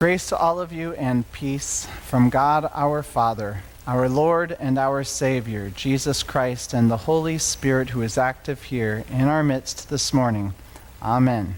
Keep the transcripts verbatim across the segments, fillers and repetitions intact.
Grace to all of you and peace from God our Father, our Lord and our Savior, Jesus Christ, and the Holy Spirit who is active here in our midst this morning. Amen.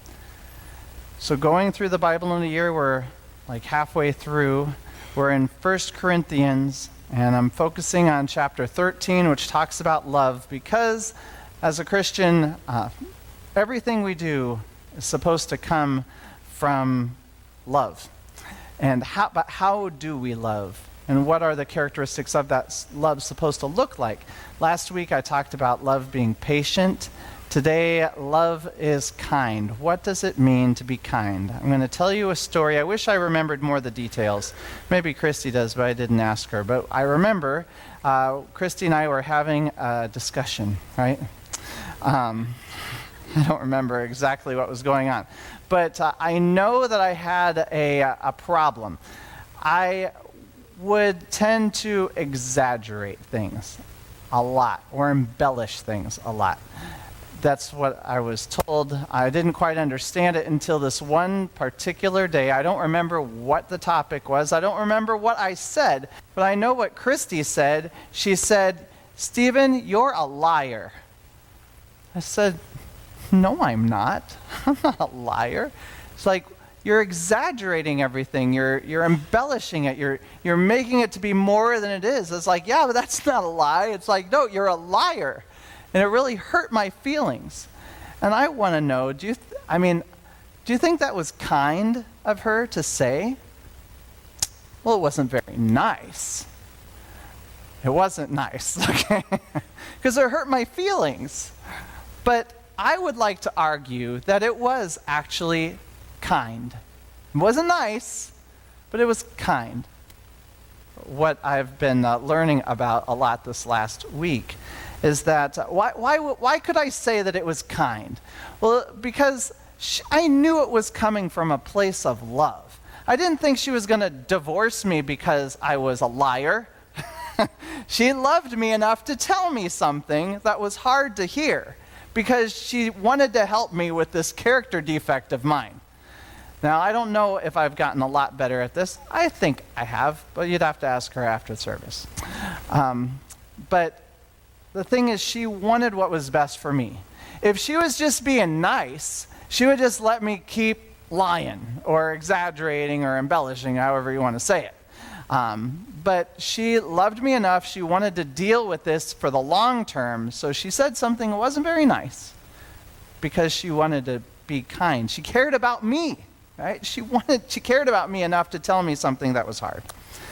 So going through the Bible in a year, we're like halfway through. We're in First Corinthians, and I'm focusing on chapter thirteen, which talks about love, because as a Christian, uh, everything we do is supposed to come from love. And how, but how do we love? And what are the characteristics of that love supposed to look like? Last week I talked about love being patient. Today, love is kind. What does it mean to be kind? I'm going to tell you a story. I wish I remembered more of the details. Maybe Christy does, but I didn't ask her. But I remember uh, Christy and I were having a discussion, right? Um, I don't remember exactly what was going on. But uh, I know that I had a, a problem. I would tend to exaggerate things a lot or embellish things a lot. That's what I was told. I didn't quite understand it until this one particular day. I don't remember what the topic was. I don't remember what I said, but I know what Christy said. She said, "Stephen, you're a liar." I said, "No, I'm not. I'm not a liar." It's like, you're exaggerating everything. You're you're embellishing it. You're you're making it to be more than it is. It's like, yeah, but that's not a lie. It's like, no, you're a liar. And it really hurt my feelings. And I want to know, do you, th- I mean, do you think that was kind of her to say? Well, it wasn't very nice. It wasn't nice, okay? Because it hurt my feelings. But I would like to argue that it was actually kind. It wasn't nice, but it was kind. What I've been uh, learning about a lot this last week is that, uh, why, why, why could I say that it was kind? Well, because she, I knew it was coming from a place of love. I didn't think she was going to divorce me because I was a liar. She loved me enough to tell me something that was hard to hear, because she wanted to help me with this character defect of mine. Now, I don't know if I've gotten a lot better at this. I think I have, but you'd have to ask her after the service. Um, but the thing is, she wanted what was best for me. If she was just being nice, she would just let me keep lying or exaggerating or embellishing, however you want to say it. Um, but she loved me enough, she wanted to deal with this for the long term, so she said something that wasn't very nice because she wanted to be kind. She cared about me, right? She wanted, she cared about me enough to tell me something that was hard.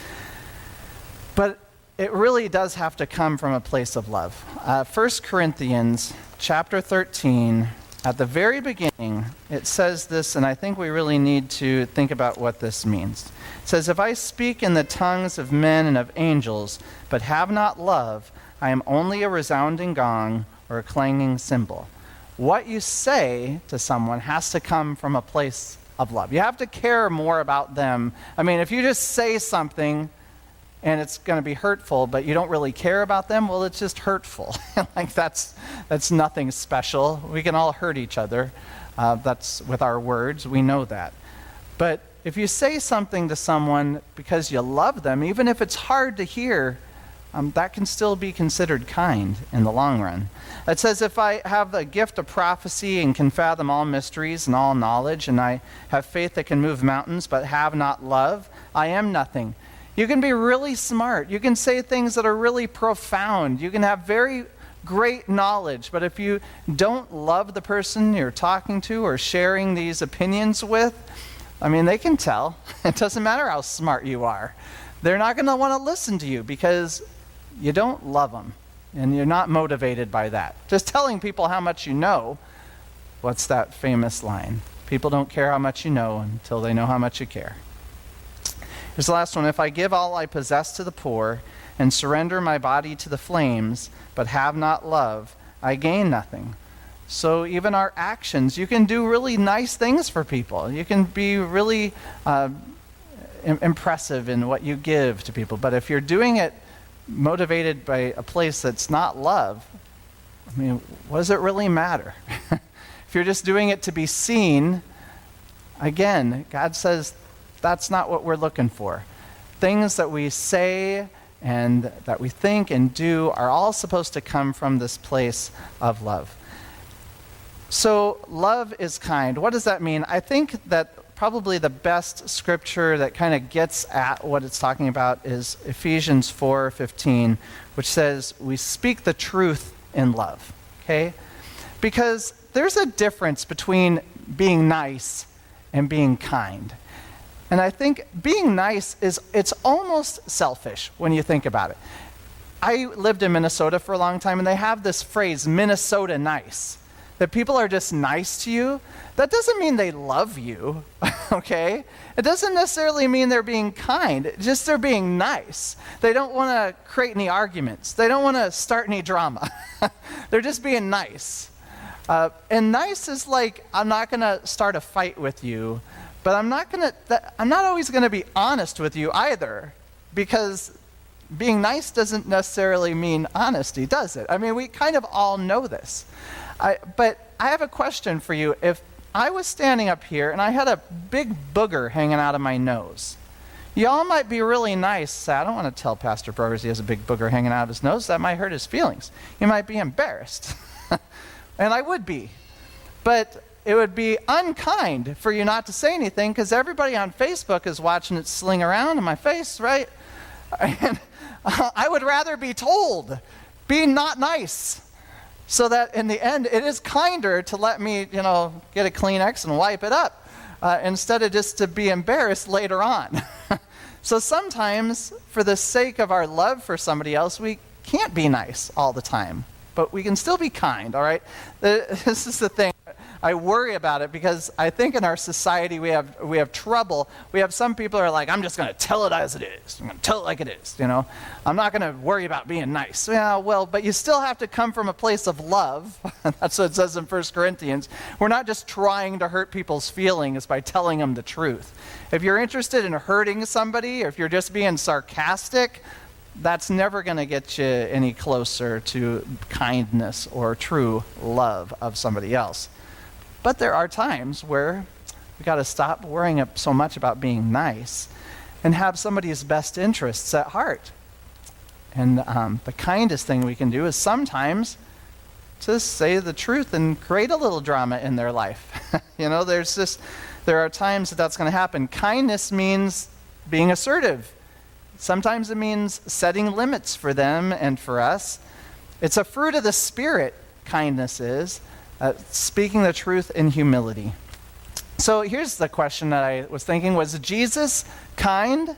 But it really does have to come from a place of love. Uh, First Corinthians chapter thirteen, at the very beginning, it says this, and I think we really need to think about what this means. It says, "If I speak in the tongues of men and of angels, but have not love, I am only a resounding gong or a clanging cymbal." What you say to someone has to come from a place of love. You have to care more about them. I mean, if you just say something and it's going to be hurtful, but you don't really care about them, well, it's just hurtful. Like, that's that's nothing special. We can all hurt each other. Uh, that's with our words. We know that. But if you say something to someone because you love them, even if it's hard to hear, um, that can still be considered kind in the long run. It says, "If I have the gift of prophecy and can fathom all mysteries and all knowledge, and I have faith that can move mountains, but have not love, I am nothing." You can be really smart. You can say things that are really profound. You can have very great knowledge, but if you don't love the person you're talking to or sharing these opinions with, I mean, they can tell. It doesn't matter how smart you are. They're not going to want to listen to you because you don't love them, and you're not motivated by that. Just telling people how much you know, what's that famous line? People don't care how much you know until they know how much you care. Here's the last one. "If I give all I possess to the poor and surrender my body to the flames, but have not love, I gain nothing." So even our actions, you can do really nice things for people. You can be really uh, im- impressive in what you give to people. But if you're doing it motivated by a place that's not love, I mean, what does it really matter? If you're just doing it to be seen, again, God says That's not what we're looking for. Things that we say and that we think and do are all supposed to come from this place of love. So love is kind. What does that mean? I think that probably the best scripture that kind of gets at what it's talking about is Ephesians four fifteen, which says, we speak the truth in love, okay? Because there's a difference between being nice and being kind. And I think being nice is, it's almost selfish when you think about it. I lived in Minnesota for a long time, and they have this phrase, Minnesota nice. That people are just nice to you. That doesn't mean they love you, okay? It doesn't necessarily mean they're being kind. It's just they're being nice. They don't want to create any arguments. They don't want to start any drama. They're just being nice. Uh, and nice is like, I'm not going to start a fight with you, but I'm not going to, I'm not always going to be honest with you either, because being nice doesn't necessarily mean honesty, does it? I mean, we kind of all know this. I, but I have a question for you. If I was standing up here and I had a big booger hanging out of my nose, y'all might be really nice. I don't want to tell Pastor Brogers he has a big booger hanging out of his nose. That might hurt his feelings. He might be embarrassed. And I would be. But it would be unkind for you not to say anything, because everybody on Facebook is watching it sling around in my face, right? And uh, I would rather be told, be not nice. So that in the end, it is kinder to let me, you know, get a Kleenex and wipe it up uh, instead of just to be embarrassed later on. So sometimes, for the sake of our love for somebody else, we can't be nice all the time, but we can still be kind, all right? This is the thing. I worry about it because I think in our society we have we have trouble. We have some people who are like, I'm just going to tell it as it is. I'm going to tell it like it is, you know. I'm not going to worry about being nice. Yeah, well, but you still have to come from a place of love. That's what it says in First Corinthians. We're not just trying to hurt people's feelings by telling them the truth. If you're interested in hurting somebody, or if you're just being sarcastic, that's never going to get you any closer to kindness or true love of somebody else. But there are times where we got to stop worrying so much about being nice and have somebody's best interests at heart. And um, the kindest thing we can do is sometimes to say the truth and create a little drama in their life. You know, there's just, there are times that that's going to happen. Kindness means being assertive. Sometimes it means setting limits for them and for us. It's a fruit of the Spirit, kindness is. Uh, speaking the truth in humility. So here's the question that I was thinking. Was Jesus kind?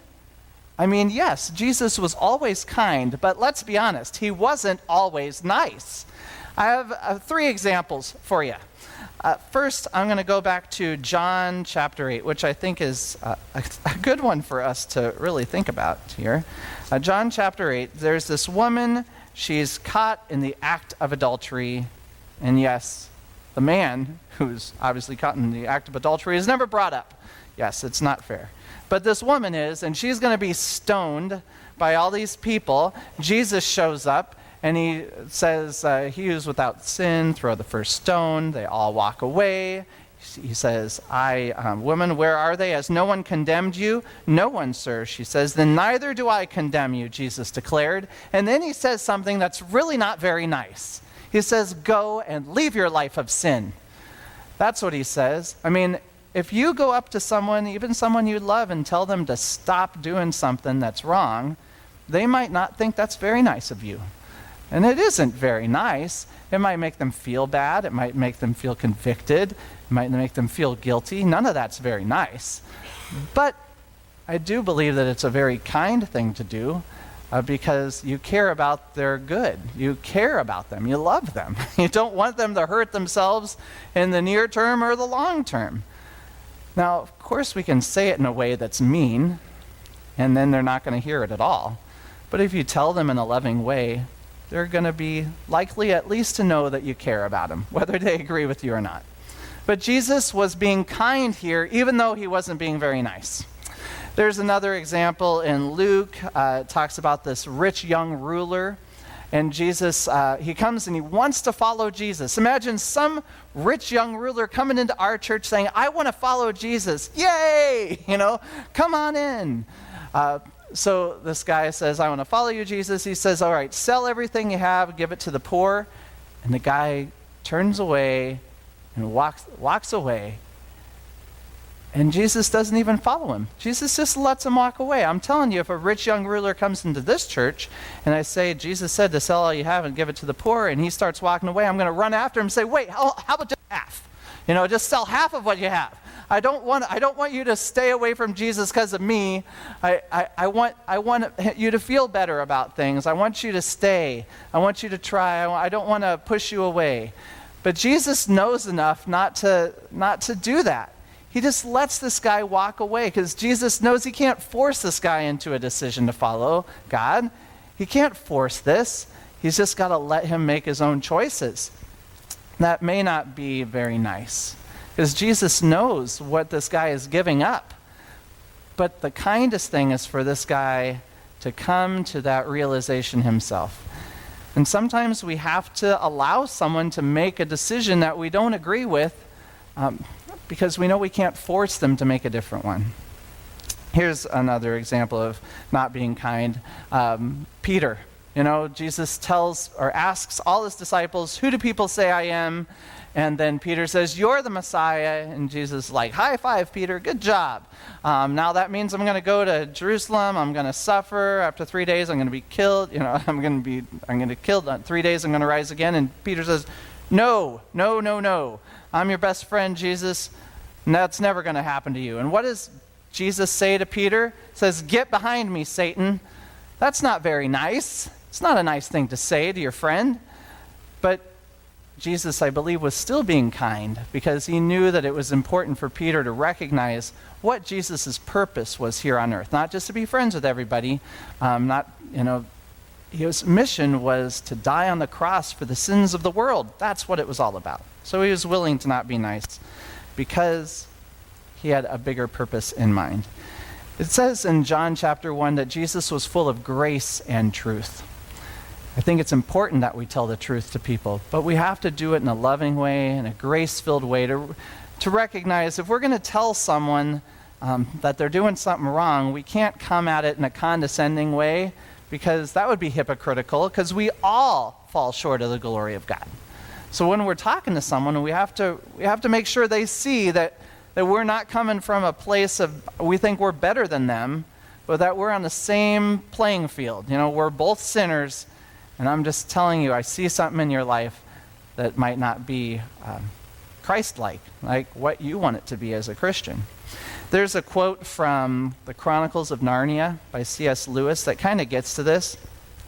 I mean, yes, Jesus was always kind, but let's be honest, he wasn't always nice. I have uh, three examples for you. Uh, first, I'm going to go back to John chapter eight, which I think is uh, a, a good one for us to really think about here. Uh, John chapter eight, there's this woman, she's caught in the act of adultery, and yes, the man who's obviously caught in the act of adultery is never brought up. Yes, it's not fair. But this woman is, and she's going to be stoned by all these people. Jesus shows up, and he says, uh, he who's without sin, throw the first stone. They all walk away. He says, I, um, woman, where are they? Has no one condemned you? No one, sir, she says. Then neither do I condemn you, Jesus declared. And then he says something that's really not very nice. He says, go and leave your life of sin. That's what he says. I mean, if you go up to someone, even someone you love, and tell them to stop doing something that's wrong, they might not think that's very nice of you. And it isn't very nice. It might make them feel bad. It might make them feel convicted. It might make them feel guilty. None of that's very nice. But I do believe that it's a very kind thing to do. Uh, because you care about their good. You care about them. You love them. You don't want them to hurt themselves in the near term or the long term. Now, of course, we can say it in a way that's mean, and then they're not going to hear it at all. But if you tell them in a loving way, they're going to be likely at least to know that you care about them, whether they agree with you or not. But Jesus was being kind here, even though he wasn't being very nice. There's another example in Luke. Uh, it talks about this rich young ruler, And Jesus, uh, he comes and he wants to follow Jesus. Imagine some rich young ruler coming into our church saying, I want to follow Jesus. Yay! You know, come on in. Uh, so this guy says, I want to follow you, Jesus. He says, all right, sell everything you have, give it to the poor. And the guy turns away and walks walks away. And Jesus doesn't even follow him. Jesus just lets him walk away. I'm telling you, if a rich young ruler comes into this church and I say, Jesus said to sell all you have and give it to the poor, and he starts walking away, I'm going to run after him and say, wait, how, how about just half? You know, just sell half of what you have. I don't want I don't want you to stay away from Jesus because of me. I, I, I want I want you to feel better about things. I want you to stay. I want you to try. I, I don't want to push you away. But Jesus knows enough not to not to do that. He just lets this guy walk away because Jesus knows he can't force this guy into a decision to follow God. He can't force this. He's just got to let him make his own choices. That may not be very nice because Jesus knows what this guy is giving up. But the kindest thing is for this guy to come to that realization himself. And sometimes we have to allow someone to make a decision that we don't agree with, um, because we know we can't force them to make a different one. Here's another example of not being kind. Um, Peter, you know, Jesus tells or asks all his disciples, who do people say I am? And then Peter says, you're the Messiah. And Jesus is like, high five, Peter, good job. Um, now that means I'm going to go to Jerusalem. I'm going to suffer. After three days, I'm going to be killed. You know, I'm going to be, I'm going to killed. In three days, I'm going to rise again. And Peter says, no, no, no, no. I'm your best friend, Jesus, and that's never going to happen to you. And what does Jesus say to Peter? He says, get behind me, Satan. That's not very nice. It's not a nice thing to say to your friend. But Jesus, I believe, was still being kind because he knew that it was important for Peter to recognize what Jesus' purpose was here on earth. Not just to be friends with everybody, um, not, you know, his mission was to die on the cross for the sins of the world. That's what it was all about. So he was willing to not be nice because he had a bigger purpose in mind. It says in John chapter one that Jesus was full of grace and truth. I think it's important that we tell the truth to people, but we have to do it in a loving way, in a grace-filled way, to, to recognize if we're going to tell someone um, that they're doing something wrong, we can't come at it in a condescending way, because that would be hypocritical, because we all fall short of the glory of God. So when we're talking to someone, we have to we have to make sure they see that, that we're not coming from a place of we think we're better than them, but that we're on the same playing field. You know, we're both sinners, and I'm just telling you, I see something in your life that might not be um, Christ-like, like what you want it to be as a Christian. There's a quote from the Chronicles of Narnia by C S Lewis that kind of gets to this.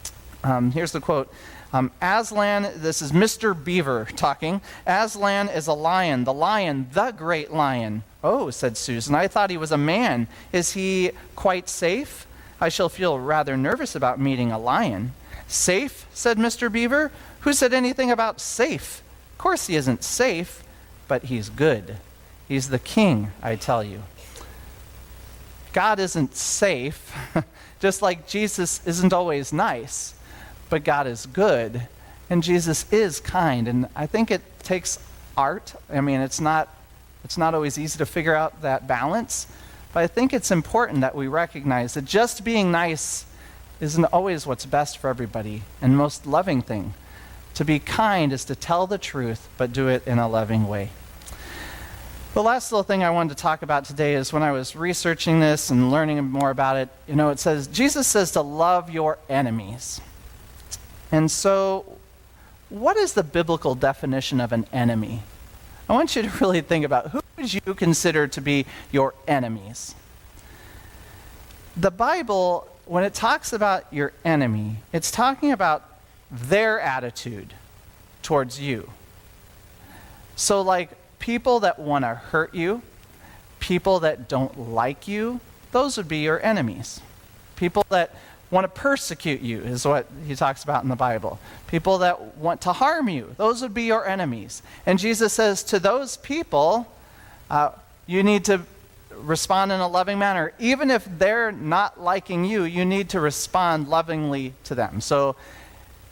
Um, here's the quote. Um, Aslan, this is Mister Beaver talking. Aslan is a lion, the lion, the great lion. Oh, said Susan, I thought he was a man. Is he quite safe? I shall feel rather nervous about meeting a lion. Safe, said Mister Beaver. Who said anything about safe? Of course he isn't safe, but he's good. He's the king, I tell you. God isn't safe, just like Jesus isn't always nice, but God is good, and Jesus is kind. And I think it takes art. I mean, it's not it's not always easy to figure out that balance, but I think it's important that we recognize that just being nice isn't always what's best for everybody and the most loving thing. To be kind is to tell the truth, but do it in a loving way. The last little thing I wanted to talk about today is when I was researching this and learning more about it, you know, it says, Jesus says to love your enemies. And so, what is the biblical definition of an enemy? I want you to really think about who would you consider to be your enemies? The Bible, when it talks about your enemy, it's talking about their attitude towards you. So like people that want to hurt you, people that don't like you, those would be your enemies. People that want to persecute you is what he talks about in the Bible. People that want to harm you, those would be your enemies. And Jesus says to those people, uh, you need to respond in a loving manner. Even if they're not liking you, you need to respond lovingly to them. So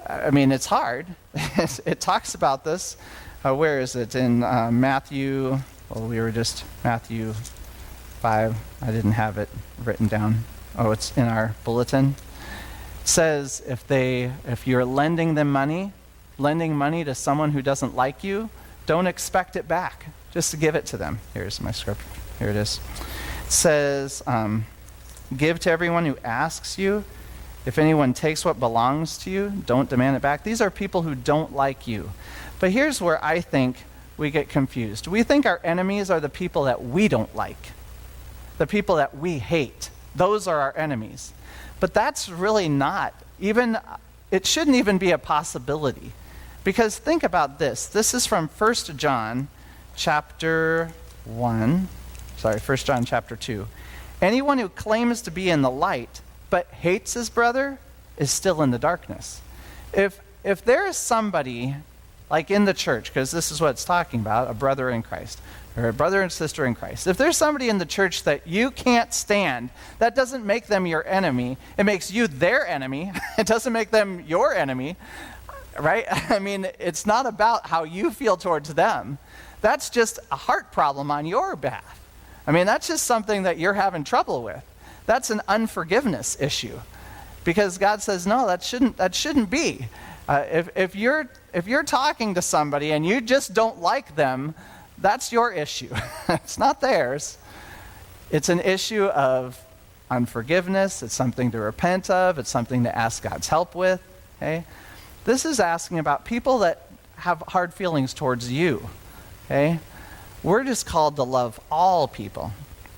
I mean, it's hard. It talks about this. Uh, where is it? In uh, Matthew, well, we were just Matthew five. I didn't have it written down. Oh, it's in our bulletin. It says if they, if you're lending them money, lending money to someone who doesn't like you, don't expect it back. Just to give it to them. Here's my script. Here it is. It says, um, give to everyone who asks you. If anyone takes what belongs to you, don't demand it back. These are people who don't like you. But here's where I think we get confused. We think our enemies are the people that we don't like, the people that we hate. Those are our enemies. But that's really not even, it shouldn't even be a possibility. Because think about this. This is from First John chapter one. Sorry, First John chapter two. Anyone who claims to be in the light but hates his brother is still in the darkness. If if there is somebody, like in the church, because this is what it's talking about, a brother in Christ, or a brother and sister in Christ. If there's somebody in the church that you can't stand, that doesn't make them your enemy. It makes you their enemy. It doesn't make them your enemy, right? I mean, it's not about how you feel towards them. That's just a heart problem on your behalf. I mean, that's just something that you're having trouble with. That's an unforgiveness issue, because God says, no, that shouldn't that shouldn't be. Uh, if if you're if you're talking to somebody and you just don't like them, that's your issue. It's not theirs. It's an issue of unforgiveness. It's something to repent of. It's something to ask God's help with. Okay, this is asking about people that have hard feelings towards you. Okay, we're just called to love all people.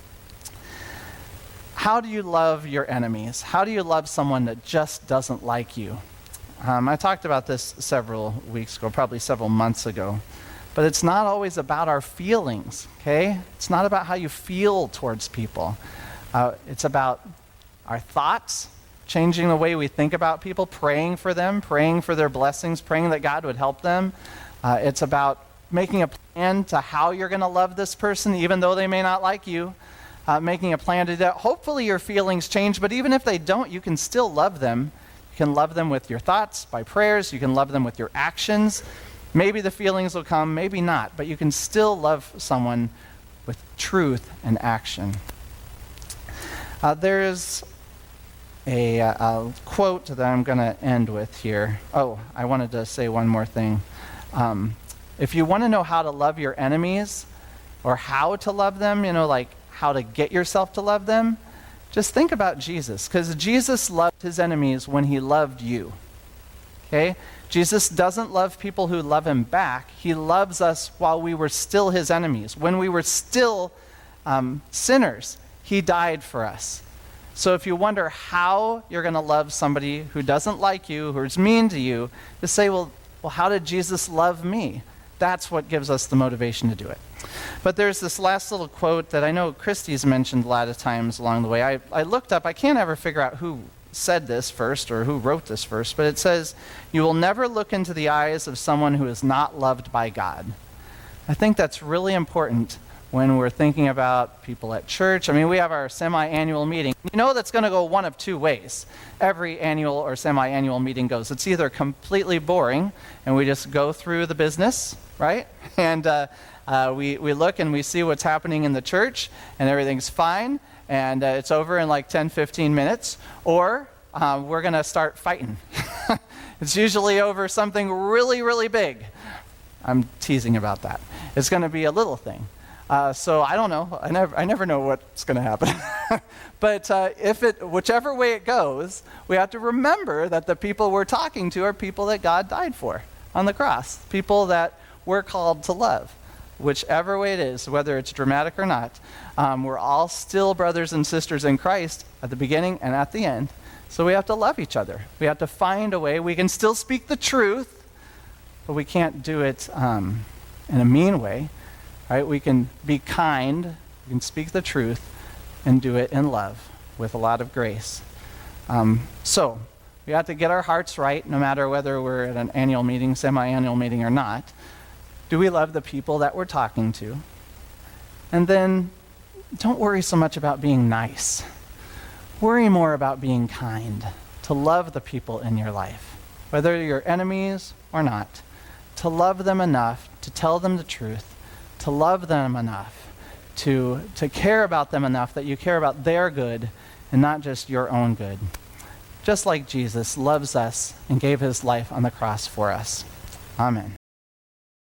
How do you love your enemies? How do you love someone that just doesn't like you? Um, I talked about this several weeks ago, probably several months ago. But it's not always about our feelings, okay? It's not about how you feel towards people. Uh, it's about our thoughts, changing the way we think about people, praying for them, praying for their blessings, praying that God would help them. Uh, it's about making a plan to how you're going to love this person, even though they may not like you. Uh, making a plan to do that. Hopefully your feelings change, but even if they don't, you can still love them. You can love them with your thoughts, by prayers. You can love them with your actions. Maybe the feelings will come, maybe not, but you can still love someone with truth and action. Uh, there's a, a quote that I'm going to end with here. Oh, I wanted to say one more thing. Um, if you want to know how to love your enemies, or how to love them, you know, like how to get yourself to love them, just think about Jesus, because Jesus loved his enemies when he loved you. Okay? Jesus doesn't love people who love him back. He loves us while we were still his enemies. When we were still um, sinners, he died for us. So if you wonder how you're going to love somebody who doesn't like you, who's mean to you, just say, well, well, how did Jesus love me? That's what gives us the motivation to do it. But there's this last little quote that I know Christy's mentioned a lot of times along the way. I, I looked up, I can't ever figure out who said this first or who wrote this first, but it says, you will never look into the eyes of someone who is not loved by God. I think that's really important when we're thinking about people at church. I mean, we have our semi-annual meeting. You know that's going to go one of two ways. Every annual or semi-annual meeting goes. It's either completely boring, and we just go through the business, right? And uh, uh, we, we look and we see what's happening in the church, and everything's fine, and uh, it's over in like ten, fifteen minutes. Or uh, we're going to start fighting. It's usually over something really, really big. I'm teasing about that. It's going to be a little thing. Uh, so I don't know. I never, I never know what's going to happen. But uh, if it, whichever way it goes, we have to remember that the people we're talking to are people that God died for on the cross. People that we're called to love. Whichever way it is, whether it's dramatic or not, um, we're all still brothers and sisters in Christ at the beginning and at the end. So we have to love each other. We have to find a way. We can still speak the truth, but we can't do it um, in a mean way. Right? We can be kind, we can speak the truth, and do it in love with a lot of grace. Um, so, we have to get our hearts right, no matter whether we're at an annual meeting, semi-annual meeting, or not. Do we love the people that we're talking to? And then, don't worry so much about being nice. Worry more about being kind, to love the people in your life. whether you're enemies or not, to love them enough to tell them the truth, to love them enough to, to care about them enough that you care about their good and not just your own good. Just like Jesus loves us and gave his life on the cross for us. Amen.